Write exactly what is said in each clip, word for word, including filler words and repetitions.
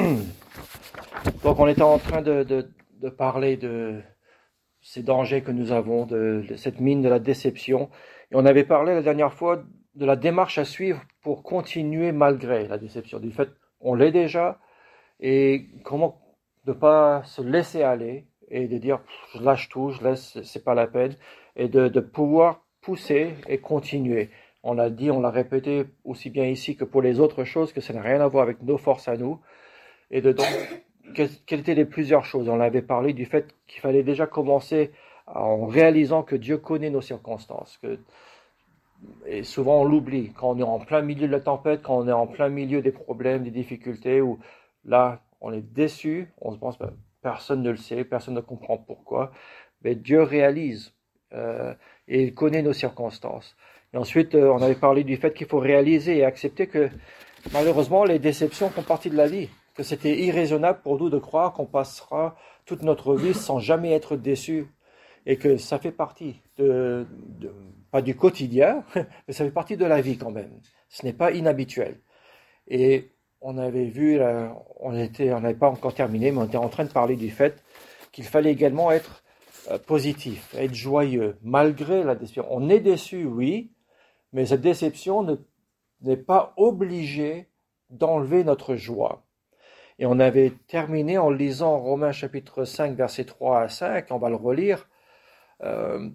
Donc on était en train de, de, de parler de ces dangers que nous avons, de, de cette mine de la déception. Et on avait parlé la dernière fois de la démarche à suivre pour continuer malgré la déception. Du fait on l'est déjà, et comment ne pas se laisser aller et de dire je lâche tout, je laisse, c'est pas la peine, et de, de pouvoir pousser et continuer. On l'a dit, on l'a répété aussi bien ici que pour les autres choses, que ça n'a rien à voir avec nos forces à nous. Et de donc, quelles étaient les plusieurs choses? On avait parlé du fait qu'il fallait déjà commencer en réalisant que Dieu connaît nos circonstances. Que, et souvent on l'oublie, quand on est en plein milieu de la tempête, quand on est en plein milieu des problèmes, des difficultés, où là on est déçu, on se pense ben, personne ne le sait, personne ne comprend pourquoi. Mais Dieu réalise euh, et il connaît nos circonstances. Et ensuite, euh, on avait parlé du fait qu'il faut réaliser et accepter que malheureusement les déceptions font partie de la vie, que c'était irraisonnable pour nous de croire qu'on passera toute notre vie sans jamais être déçu, et que ça fait partie de, de pas du quotidien, mais ça fait partie de la vie quand même. Ce n'est pas inhabituel. Et on avait vu, on était, on n'avait pas encore terminé, mais on était en train de parler du fait qu'il fallait également être positif, être joyeux, malgré la déception. On est déçu, oui, mais cette déception ne, n'est pas obligée d'enlever notre joie. Et on avait terminé en lisant Romains chapitre cinq, versets trois à cinq, on va le relire. Euh,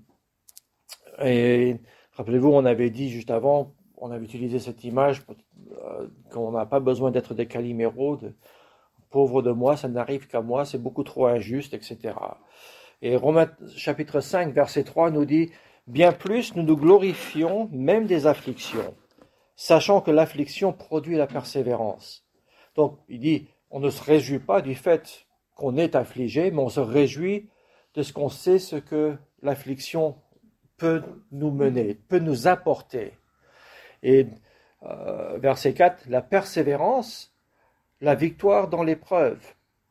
et rappelez-vous, on avait dit juste avant, on avait utilisé cette image euh, qu'on n'a pas besoin d'être des Caliméros, de pauvre de moi, ça n'arrive qu'à moi, c'est beaucoup trop injuste, et cetera. Et Romains chapitre cinq, verset trois nous dit « Bien plus, nous nous glorifions même des afflictions, sachant que l'affliction produit la persévérance. » Donc, il dit, on ne se réjouit pas du fait qu'on est affligé, mais on se réjouit de ce qu'on sait ce que l'affliction peut nous mener, peut nous apporter. Et euh, verset quatre, la persévérance, la victoire dans l'épreuve,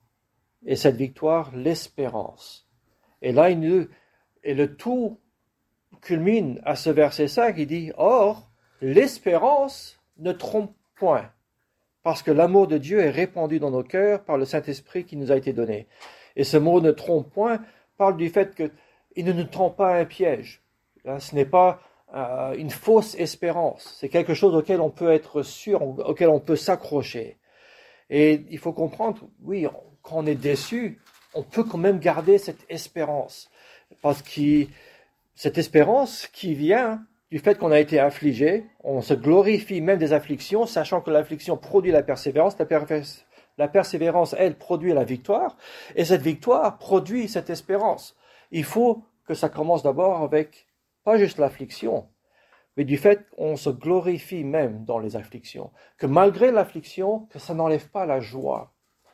et cette victoire, l'espérance. Et là, il nous, et le tout culmine à ce verset cinq, il dit, or, l'espérance ne trompe point, parce que l'amour de Dieu est répandu dans nos cœurs par le Saint-Esprit qui nous a été donné. Et ce mot ne trompe point parle du fait qu'il ne nous trompe pas un piège. Là, ce n'est pas euh, une fausse espérance. C'est quelque chose auquel on peut être sûr, auquel on peut s'accrocher. Et il faut comprendre, oui, quand on est déçu, on peut quand même garder cette espérance. Parce que cette espérance qui vient du fait qu'on a été affligé, on se glorifie même des afflictions, sachant que l'affliction produit la persévérance, la, pervé- la persévérance, elle, produit la victoire, et cette victoire produit cette espérance. Il faut que ça commence d'abord avec, pas juste l'affliction, mais du fait qu'on se glorifie même dans les afflictions, que malgré l'affliction, que ça n'enlève pas la joie.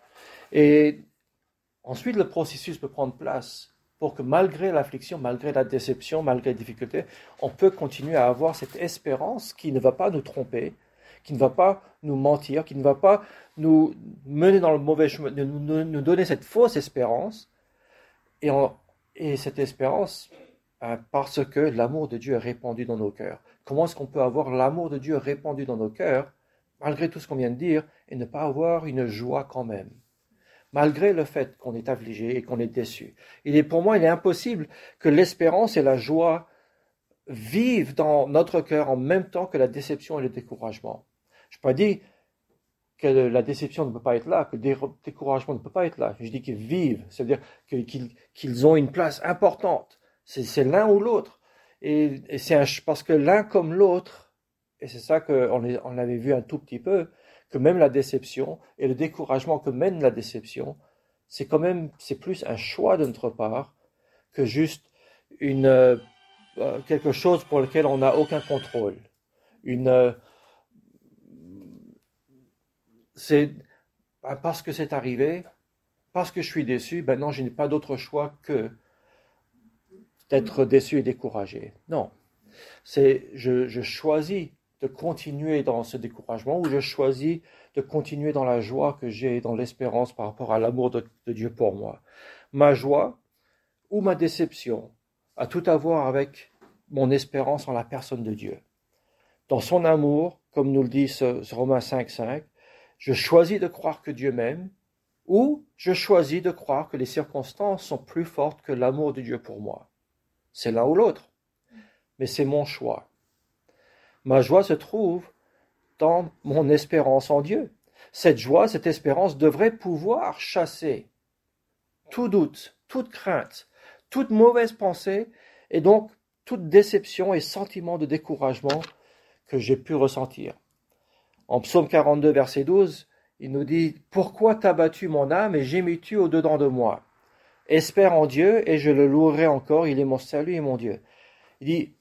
Et ensuite, le processus peut prendre place pour que malgré l'affliction, malgré la déception, malgré les difficultés, on peut continuer à avoir cette espérance qui ne va pas nous tromper, qui ne va pas nous mentir, qui ne va pas nous mener dans le mauvais chemin, nous, nous, nous donner cette fausse espérance. Et, on, et cette espérance, hein, parce que l'amour de Dieu est répandu dans nos cœurs. Comment est-ce qu'on peut avoir l'amour de Dieu répandu dans nos cœurs, malgré tout ce qu'on vient de dire, et ne pas avoir une joie quand même? Malgré le fait qu'on est affligé et qu'on est déçu. Il est, pour moi, il est impossible que l'espérance et la joie vivent dans notre cœur en même temps que la déception et le découragement. Je n'ai pas dit que la déception ne peut pas être là, que le découragement ne peut pas être là. Je dis qu'ils vivent, c'est-à-dire qu'ils, qu'ils ont une place importante. C'est, c'est l'un ou l'autre. Et, et c'est un, parce que l'un comme l'autre, et c'est ça qu'on on avait vu un tout petit peu, que même la déception et le découragement que mène la déception, c'est quand même, c'est plus un choix de notre part que juste une, euh, quelque chose pour lequel on n'a aucun contrôle. Une, euh, c'est parce que c'est arrivé, parce que je suis déçu, ben non, je n'ai pas d'autre choix que d'être déçu et découragé. Non, c'est, je, je choisis de continuer dans ce découragement, ou je choisis de continuer dans la joie que j'ai, dans l'espérance par rapport à l'amour de, de Dieu pour moi. Ma joie ou ma déception a tout à voir avec mon espérance en la personne de Dieu. Dans son amour, comme nous le dit ce, ce Romains cinq, cinq, Je choisis de croire que Dieu m'aime, ou je choisis de croire que les circonstances sont plus fortes que l'amour de Dieu pour moi. C'est l'un ou l'autre, mais c'est mon choix. Ma joie se trouve dans mon espérance en Dieu. Cette joie, cette espérance devrait pouvoir chasser tout doute, toute crainte, toute mauvaise pensée, et donc toute déception et sentiment de découragement que j'ai pu ressentir. En Psaume quarante-deux, verset douze, il nous dit « Pourquoi t'as battu mon âme et gémis-tu au-dedans de moi? Espère en Dieu et je le louerai encore, il est mon salut et mon Dieu. » Il dit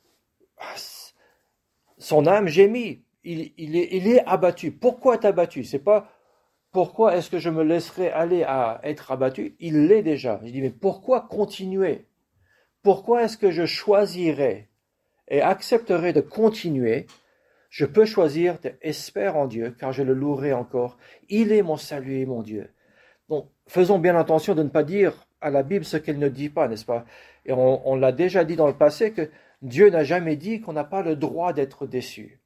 « Son âme gémit, il, il, est, il est abattu. Pourquoi t'as battu? C'est pas « Pourquoi est-ce que je me laisserai aller à être abattu ?» Il l'est déjà. Je dis « Mais pourquoi continuer? Pourquoi est-ce que je choisirais et accepterais de continuer? Je peux choisir d'espérer en Dieu, car je le louerai encore. Il est mon salut et mon Dieu. » Donc, faisons bien attention de ne pas dire à la Bible ce qu'elle ne dit pas, n'est-ce pas? Et on, on l'a déjà dit dans le passé que Dieu n'a jamais dit qu'on n'a pas le droit d'être déçu.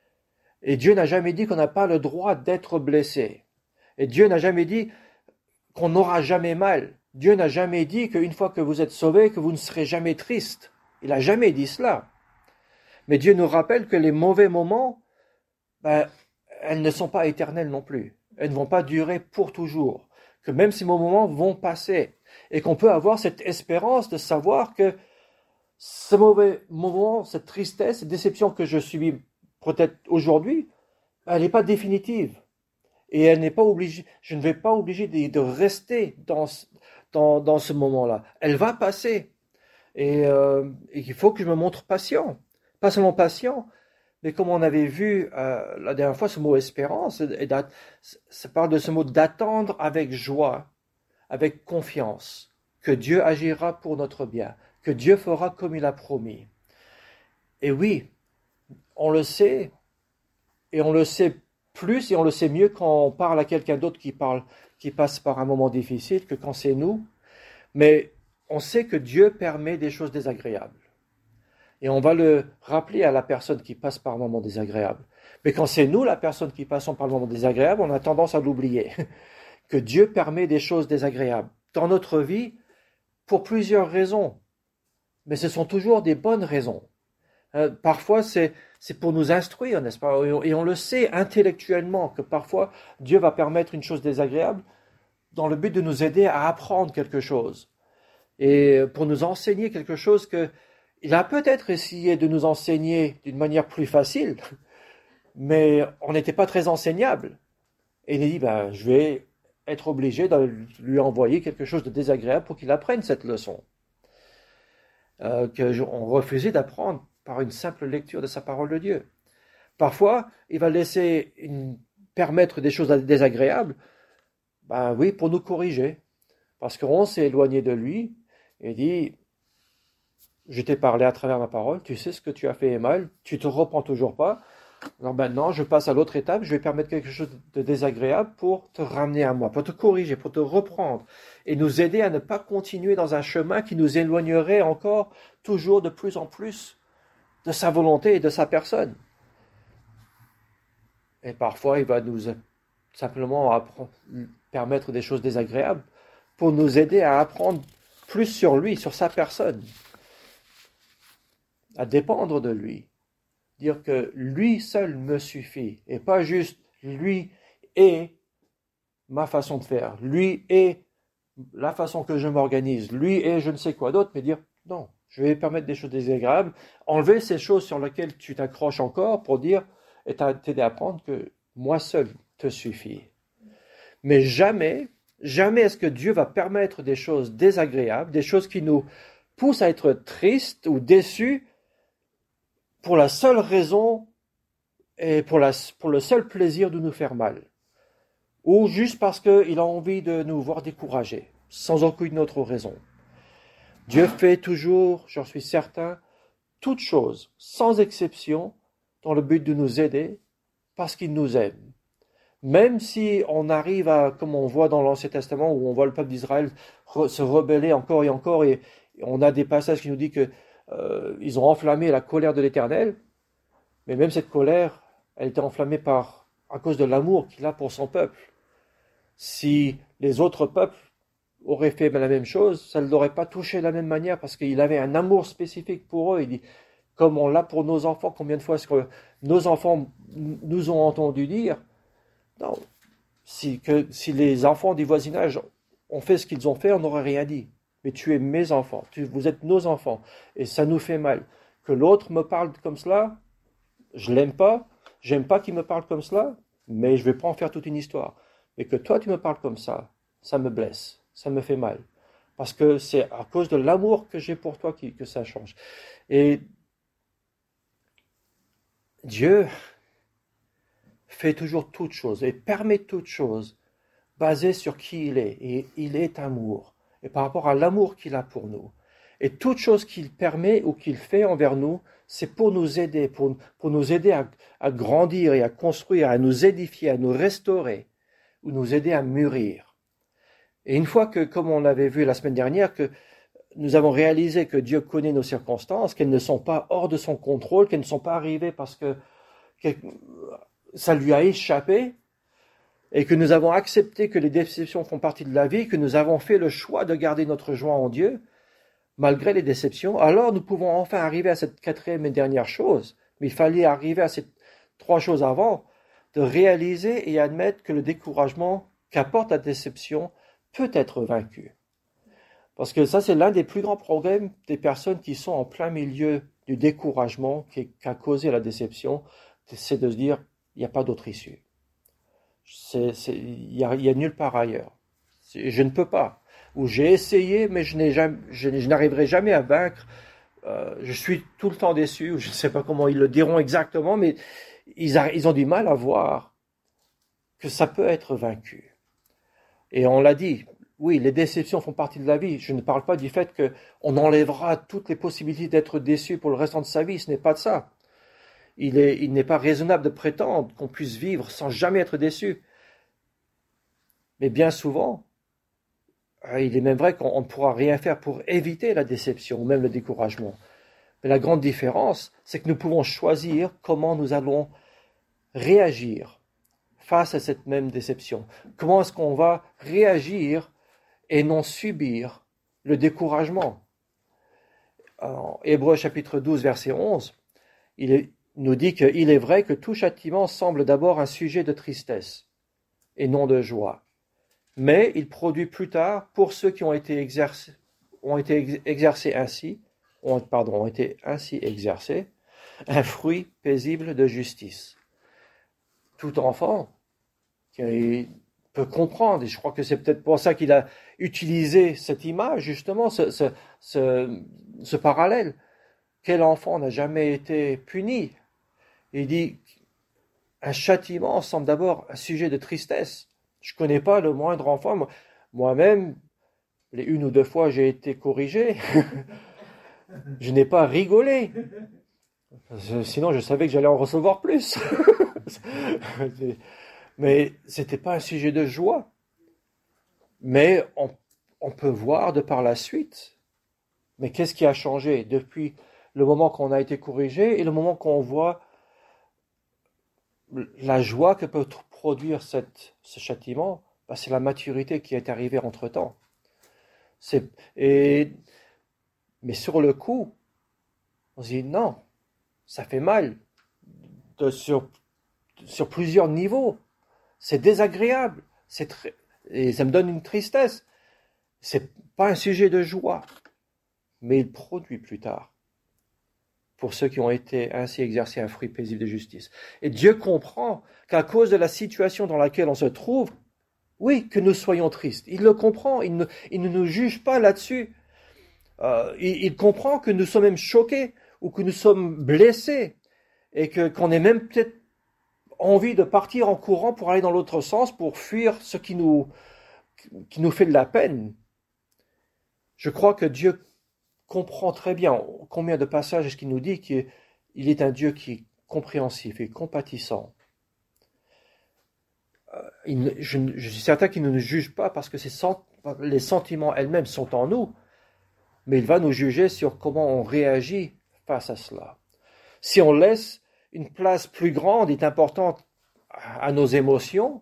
Et Dieu n'a jamais dit qu'on n'a pas le droit d'être blessé. Et Dieu n'a jamais dit qu'on n'aura jamais mal. Dieu n'a jamais dit qu'une fois que vous êtes sauvés, que vous ne serez jamais triste. Il n'a jamais dit cela. Mais Dieu nous rappelle que les mauvais moments, ben, elles ne sont pas éternelles non plus. Elles ne vont pas durer pour toujours. Que même ces moments vont passer. Et qu'on peut avoir cette espérance de savoir que ce mauvais moment, cette tristesse, cette déception que je subis peut-être aujourd'hui, elle n'est pas définitive. Et elle n'est pas obligée, je ne vais pas obliger de, de rester dans, dans, dans ce moment-là. Elle va passer. Et, euh, et il faut que je me montre patient. Pas seulement patient, mais comme on avait vu euh, la dernière fois, ce mot espérance, et ça parle de ce mot d'attendre avec joie, avec confiance, que Dieu agira pour notre bien, que Dieu fera comme il a promis. Et oui, on le sait, et on le sait plus et on le sait mieux quand on parle à quelqu'un d'autre qui parle, qui passe par un moment difficile que quand c'est nous. Mais on sait que Dieu permet des choses désagréables. Et on va le rappeler à la personne qui passe par un moment désagréable. Mais quand c'est nous, la personne qui passons par le moment désagréable, on a tendance à l'oublier. Que Dieu permet des choses désagréables dans notre vie pour plusieurs raisons. Mais ce sont toujours des bonnes raisons. Euh, parfois, c'est, c'est pour nous instruire, n'est-ce pas? Et on, et on le sait intellectuellement que parfois, Dieu va permettre une chose désagréable dans le but de nous aider à apprendre quelque chose. Et pour nous enseigner quelque chose que il a peut-être essayé de nous enseigner d'une manière plus facile, mais on n'était pas très enseignable. Et il a dit, ben, je vais être obligé de lui envoyer quelque chose de désagréable pour qu'il apprenne cette leçon. Euh, qu'on refusait d'apprendre par une simple lecture de sa parole de Dieu. Parfois, il va laisser une, permettre des choses désagréables, ben oui, pour nous corriger. Parce qu'on s'est éloigné de lui et dit, je t'ai parlé à travers ma parole, tu sais ce que tu as fait est mal, tu te reprends toujours pas. Alors maintenant, je passe à l'autre étape, je vais permettre quelque chose de désagréable pour te ramener à moi, pour te corriger, pour te reprendre et nous aider à ne pas continuer dans un chemin qui nous éloignerait encore toujours de plus en plus de sa volonté et de sa personne. Et parfois, il va nous simplement apprendre, permettre des choses désagréables pour nous aider à apprendre plus sur lui, sur sa personne, à dépendre de lui. Dire que lui seul me suffit, et pas juste lui est ma façon de faire, lui est la façon que je m'organise, lui est je ne sais quoi d'autre, mais dire non, je vais permettre des choses désagréables, enlever ces choses sur lesquelles tu t'accroches encore pour dire et t'aider à apprendre que moi seul te suffit. Mais jamais, jamais est-ce que Dieu va permettre des choses désagréables, des choses qui nous poussent à être tristes ou déçus, pour la seule raison et pour, la, pour le seul plaisir de nous faire mal. Ou juste parce qu'il a envie de nous voir découragés, sans aucune autre raison. Dieu fait toujours, j'en suis certain, toutes choses, sans exception, dans le but de nous aider, parce qu'il nous aime. Même si on arrive à, comme on voit dans l'Ancien Testament, où on voit le peuple d'Israël re, se rebeller encore et encore, et, et on a des passages qui nous disent que Euh, ils ont enflammé la colère de l'Éternel, mais même cette colère, elle était enflammée par à cause de l'amour qu'il a pour son peuple. Si les autres peuples auraient fait la même chose, ça ne l'aurait pas touché de la même manière parce qu'il avait un amour spécifique pour eux. Il dit, comme on l'a pour nos enfants, combien de fois est-ce que nos enfants nous ont entendu dire, non, si, que, si les enfants du voisinage ont fait ce qu'ils ont fait, on n'aurait rien dit. Mais tu es mes enfants, tu, vous êtes nos enfants, et ça nous fait mal. Que l'autre me parle comme cela, je l'aime pas, j'aime pas qu'il me parle comme cela, mais je vais pas en faire toute une histoire. Mais que toi tu me parles comme ça, ça me blesse, ça me fait mal. Parce que c'est à cause de l'amour que j'ai pour toi qui, que ça change. Et Dieu fait toujours toutes choses et permet toutes choses basées sur qui il est. Et il est amour. Et par rapport à l'amour qu'il a pour nous. Et toute chose qu'il permet ou qu'il fait envers nous, c'est pour nous aider, pour, pour nous aider à, à grandir et à construire, à nous édifier, à nous restaurer, ou nous aider à mûrir. Et une fois que, comme on l'avait vu la semaine dernière, que nous avons réalisé que Dieu connaît nos circonstances, qu'elles ne sont pas hors de son contrôle, qu'elles ne sont pas arrivées parce que, que ça lui a échappé, et que nous avons accepté que les déceptions font partie de la vie, que nous avons fait le choix de garder notre joie en Dieu, malgré les déceptions, alors nous pouvons enfin arriver à cette quatrième et dernière chose. Mais il fallait arriver à ces trois choses avant, de réaliser et admettre que le découragement qu'apporte la déception peut être vaincu. Parce que ça, c'est l'un des plus grands problèmes des personnes qui sont en plein milieu du découragement qui a causé la déception, c'est de se dire, il n'y a pas d'autre issue. C'est, c'est, il y a, il y a nulle part ailleurs. C'est, je ne peux pas. Ou j'ai essayé, mais je, n'ai jamais, je, je n'arriverai jamais à vaincre. Euh, je suis tout le temps déçu. Ou je ne sais pas comment ils le diront exactement, mais ils, a, ils ont du mal à voir que ça peut être vaincu. Et on l'a dit, oui, les déceptions font partie de la vie. Je ne parle pas du fait qu'on enlèvera toutes les possibilités d'être déçu pour le restant de sa vie. Ce n'est pas de ça. Il, est, il n'est pas raisonnable de prétendre qu'on puisse vivre sans jamais être déçu. Mais bien souvent, il est même vrai qu'on ne pourra rien faire pour éviter la déception ou même le découragement. Mais la grande différence, c'est que nous pouvons choisir comment nous allons réagir face à cette même déception. Comment est-ce qu'on va réagir et non subir le découragement. En Hébreux chapitre douze, verset onze, il est, nous dit qu'il est vrai que tout châtiment semble d'abord un sujet de tristesse et non de joie. Mais il produit plus tard, pour ceux qui ont été exercés, ont été exercés ainsi, ont, pardon, ont été ainsi exercés, un fruit paisible de justice. Tout enfant qui peut comprendre, et je crois que c'est peut-être pour ça qu'il a utilisé cette image, justement, ce, ce, ce, ce parallèle. Quel enfant n'a jamais été puni? Il dit, un châtiment semble d'abord un sujet de tristesse. Je ne connais pas le moindre enfant. Moi-même, les une ou deux fois j'ai été corrigé, je n'ai pas rigolé. Sinon, je savais que j'allais en recevoir plus. Mais ce n'était pas un sujet de joie. Mais on, on peut voir de par la suite. Mais qu'est-ce qui a changé depuis le moment qu'on a été corrigé et le moment qu'on voit la joie que peut produire cette, ce châtiment? Ben, c'est la maturité qui est arrivée entre-temps. C'est, et, mais sur le coup, on se dit non, ça fait mal de, sur, sur plusieurs niveaux. C'est désagréable, c'est très, et ça me donne une tristesse. C'est pas un sujet de joie, mais il produit plus tard, pour ceux qui ont été ainsi exercés un fruit paisible de justice. Et Dieu comprend qu'à cause de la situation dans laquelle on se trouve, oui, que nous soyons tristes. Il le comprend, il ne, il ne nous juge pas là-dessus. Euh, il, il comprend que nous sommes même choqués ou que nous sommes blessés et que, qu'on ait même peut-être envie de partir en courant pour aller dans l'autre sens, pour fuir ce qui nous, qui nous fait de la peine. Je crois que Dieu comprend très bien combien de passages est-ce qu'il nous dit qu'il est un Dieu qui est compréhensif et compatissant. Il, je, je suis certain qu'il ne nous juge pas parce que ses, les sentiments elles-mêmes sont en nous, mais il va nous juger sur comment on réagit face à cela. Si on laisse une place plus grande et importante à nos émotions,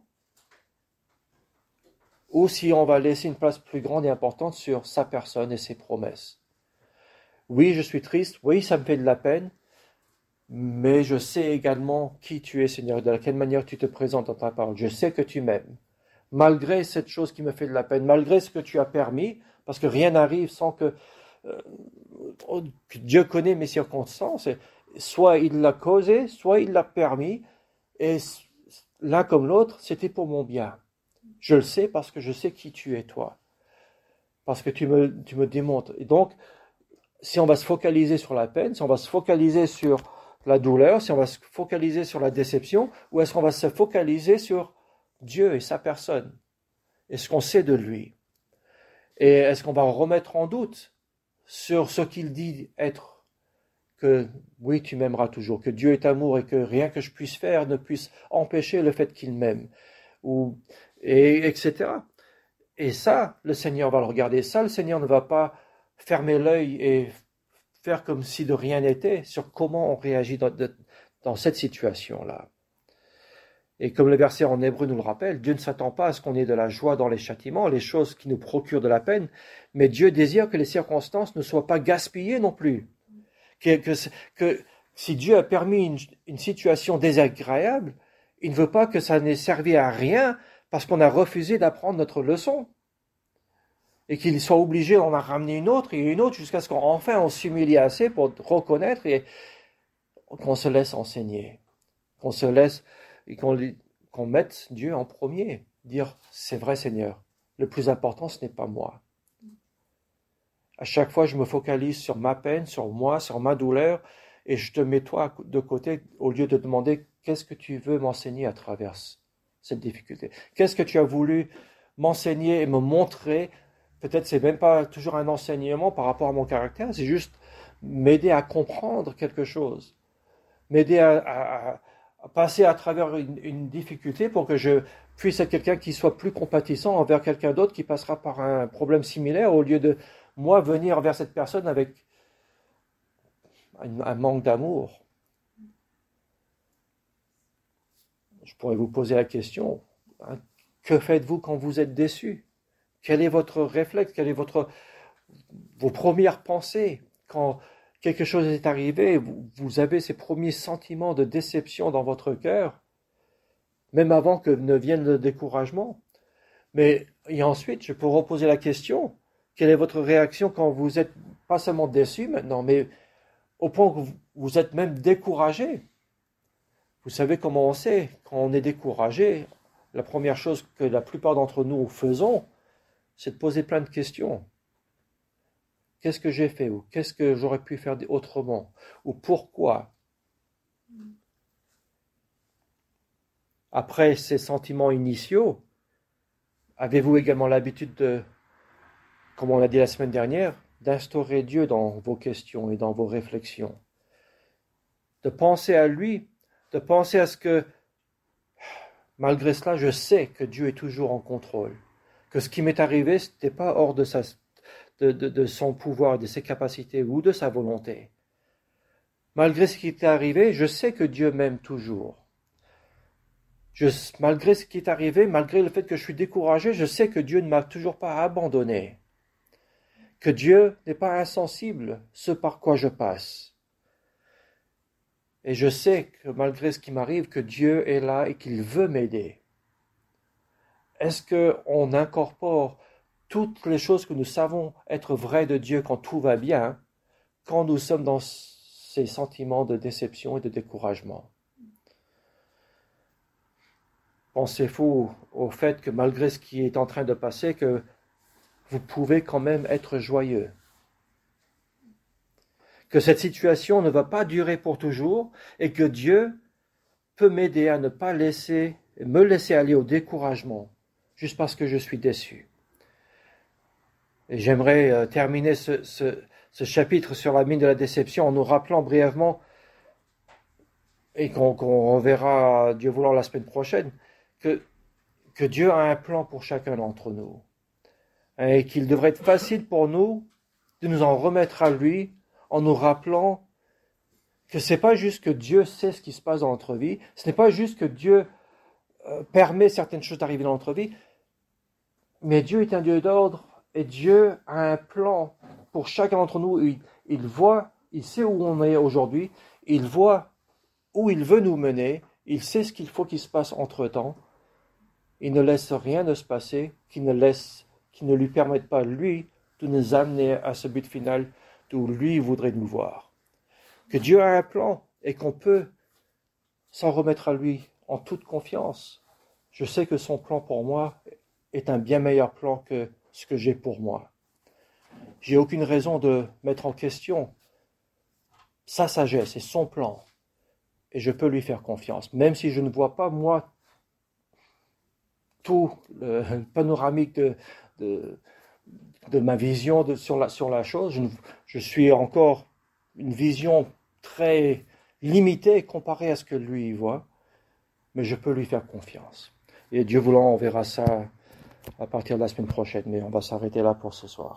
ou si on va laisser une place plus grande et importante sur sa personne et ses promesses. Oui, je suis triste, oui, ça me fait de la peine, mais je sais également qui tu es, Seigneur, de quelle manière tu te présentes dans ta parole. Je sais que tu m'aimes. Malgré cette chose qui me fait de la peine, malgré ce que tu as permis, parce que rien n'arrive sans que, euh, que Dieu connaît mes circonstances. Soit il l'a causé, soit il l'a permis, et l'un comme l'autre, c'était pour mon bien. Je le sais parce que je sais qui tu es, toi. Parce que tu me, tu me démontres. Et donc, si on va se focaliser sur la peine, si on va se focaliser sur la douleur, si on va se focaliser sur la déception, ou est-ce qu'on va se focaliser sur Dieu et sa personne, et ce qu'on sait de lui? Et est-ce qu'on va remettre en doute sur ce qu'il dit être, que oui, tu m'aimeras toujours, que Dieu est amour et que rien que je puisse faire ne puisse empêcher le fait qu'il m'aime, ou, et, etc. Et ça, le Seigneur va le regarder. Ça, le Seigneur ne va pas fermer l'œil et faire comme si de rien n'était sur comment on réagit dans, de, dans cette situation-là. Et comme le verset en hébreu nous le rappelle, Dieu ne s'attend pas à ce qu'on ait de la joie dans les châtiments, les choses qui nous procurent de la peine, mais Dieu désire que les circonstances ne soient pas gaspillées non plus. Que, que, que si Dieu a permis une, une situation désagréable, il ne veut pas que ça n'ait servi à rien parce qu'on a refusé d'apprendre notre leçon. Et qu'il soit obligé d'en ramener une autre et une autre jusqu'à ce qu'enfin on s'humilie assez pour reconnaître et qu'on se laisse enseigner. Qu'on se laisse, et qu'on, qu'on mette Dieu en premier. Dire, c'est vrai Seigneur, le plus important ce n'est pas moi. À chaque fois je me focalise sur ma peine, sur moi, sur ma douleur, et je te mets toi de côté au lieu de demander qu'est-ce que tu veux m'enseigner à travers cette difficulté. Qu'est-ce que tu as voulu m'enseigner et me montrer. Peut-être c'est même pas toujours un enseignement par rapport à mon caractère, c'est juste m'aider à comprendre quelque chose, m'aider à, à, à passer à travers une, une difficulté pour que je puisse être quelqu'un qui soit plus compatissant envers quelqu'un d'autre qui passera par un problème similaire au lieu de moi venir vers cette personne avec un, un manque d'amour. Je pourrais vous poser la question, hein, que faites-vous quand vous êtes déçu? Quel est votre réflexe? Quelles sont votre, vos premières pensées quand quelque chose est arrivé? Vous, vous avez ces premiers sentiments de déception dans votre cœur, même avant que ne vienne le découragement. Mais et ensuite, je peux reposer la question, quelle est votre réaction quand vous êtes pas seulement déçu maintenant, mais au point que vous, vous êtes même découragé? Vous savez comment on sait? Quand on est découragé, la première chose que la plupart d'entre nous faisons, c'est de poser plein de questions. Qu'est-ce que j'ai fait? Ou qu'est-ce que j'aurais pu faire autrement? Ou pourquoi? Après ces sentiments initiaux, avez-vous également l'habitude de, comme on l'a dit la semaine dernière, d'instaurer Dieu dans vos questions et dans vos réflexions? De penser à lui, de penser à ce que, malgré cela, je sais que Dieu est toujours en contrôle. Que ce qui m'est arrivé, ce n'était pas hors de, sa, de, de, de son pouvoir, de ses capacités ou de sa volonté. Malgré ce qui est arrivé, je sais que Dieu m'aime toujours. Je, malgré ce qui est arrivé, malgré le fait que je suis découragé, je sais que Dieu ne m'a toujours pas abandonné. Que Dieu n'est pas insensible, ce par quoi je passe. Et je sais que malgré ce qui m'arrive, que Dieu est là et qu'il veut m'aider. Est-ce qu'on incorpore toutes les choses que nous savons être vraies de Dieu quand tout va bien, quand nous sommes dans ces sentiments de déception et de découragement? Pensez-vous au fait que malgré ce qui est en train de passer, que vous pouvez quand même être joyeux? Que cette situation ne va pas durer pour toujours et que Dieu peut m'aider à ne pas laisser, me laisser aller au découragement juste parce que je suis déçu. Et j'aimerais euh, terminer ce, ce, ce chapitre sur la mine de la déception en nous rappelant brièvement, et qu'on, qu'on reverra Dieu voulant la semaine prochaine, que, que Dieu a un plan pour chacun d'entre nous. Et qu'il devrait être facile pour nous de nous en remettre à lui en nous rappelant que c'est pas juste que Dieu sait ce qui se passe dans notre vie, ce n'est pas juste que Dieu euh, permet certaines choses d'arriver dans notre vie, mais Dieu est un Dieu d'ordre et Dieu a un plan pour chacun d'entre nous. Il, il voit, il sait où on est aujourd'hui, il voit où il veut nous mener, il sait ce qu'il faut qu'il se passe entre-temps. Il ne laisse rien de se passer qui ne, laisse, qui ne lui permette pas, lui, de nous amener à ce but final d'où lui voudrait nous voir. Que Dieu a un plan et qu'on peut s'en remettre à lui en toute confiance. Je sais que son plan pour moi est un bien meilleur plan que ce que j'ai pour moi. J'ai aucune raison de mettre en question sa sagesse et son plan. Et je peux lui faire confiance, même si je ne vois pas, moi, tout le panoramique de, de, de ma vision de, sur, la, sur la chose. Je, je suis encore une vision très limitée comparée à ce que lui voit, mais je peux lui faire confiance. Et Dieu voulant, on verra ça à partir de la semaine prochaine, mais on va s'arrêter là pour ce soir.